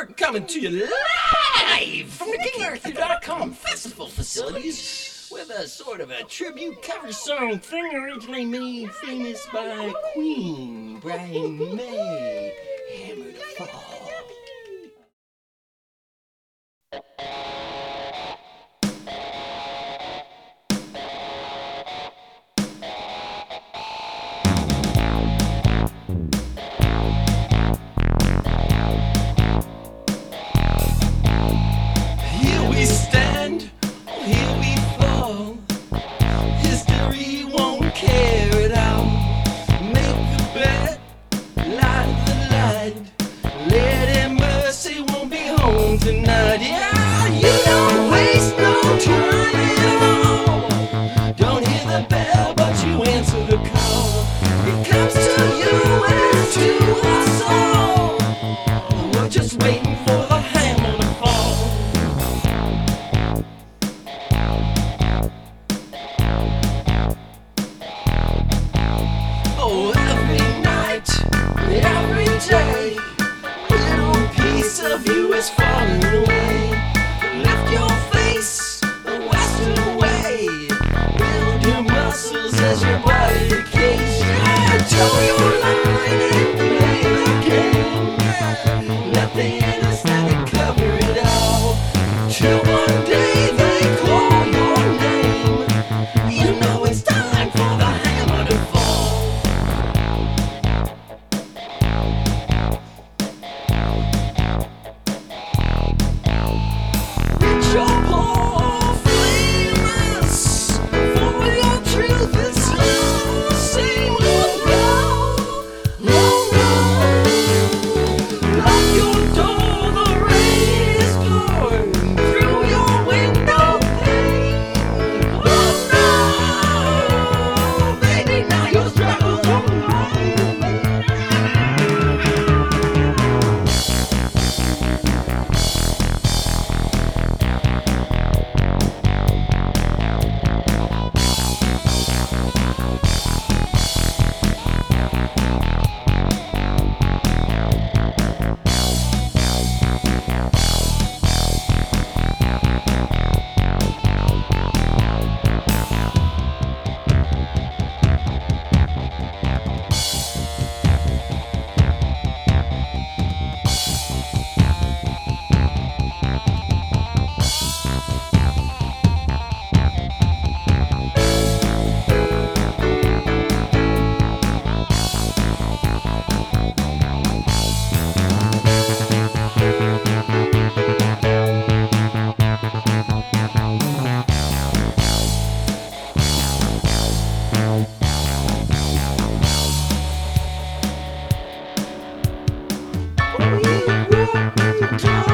Coming to you live from the KingArthur.com festival facilities with a sort of a tribute cover song thing originally made famous by Queen Brian May, Hammer to Fall. Here we stand, here we fall. History won't care at all. Make the bet, light the light. Lady Mercy won't be home tonight. Yeah, you don't waste no time at all. Don't hear the bell, but you answer the call. It comes to you and to us all. We're just waiting for the hammer to fall. Oh, every night, every day, a little piece of you is falling away. Lift your face the western way. Build your muscles as your body decays. Yeah, toe your line and play the game. Let the anesthetic cover it all. Till one day they call your name. You know it's time for the hammer to fall. Reach your poor flamers for your truth and soul. Same old road, long road. Lock your door, the rain is pouring through your window pane. Oh no, baby, now your struggle's over. We walk into